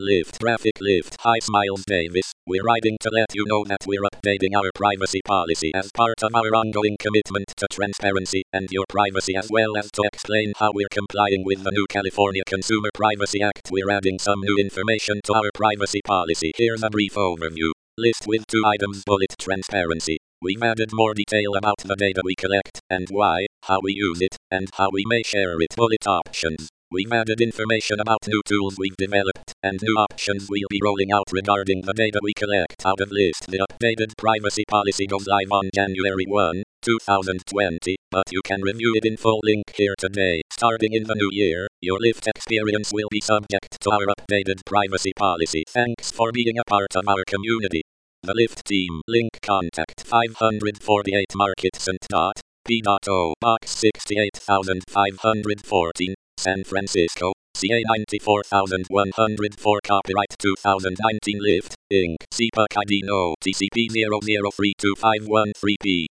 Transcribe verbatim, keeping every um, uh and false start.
Lyft traffic Lyft. Hi Smiles Davis, we're writing to let you know that we're updating our privacy policy as part of our ongoing commitment to transparency and your privacy, as well as to explain how we're complying with the new California Consumer Privacy Act. We're adding some new information to our privacy policy. Here's a brief overview. List with two items. Bullet transparency. We've added more detail about the data we collect, and why, how we use it, and how we may share it. Bullet options. We've added information about new tools we've developed, and new options we'll be rolling out regarding the data we collect out of List. The updated privacy policy goes live on January first, two thousand twenty, but you can review it in full. Link here today. Starting in the new year, your Lyft experience will be subject to our updated privacy policy. Thanks for being a part of our community. The Lyft team. Link contact five forty-eight Market Saint P O Box sixty-eight thousand five hundred fourteen, San Francisco, C A ninety-four thousand one hundred four. Copyright two thousand nineteen. Lyft, Incorporated. C P A C I D no T C P zero zero three two five one three P.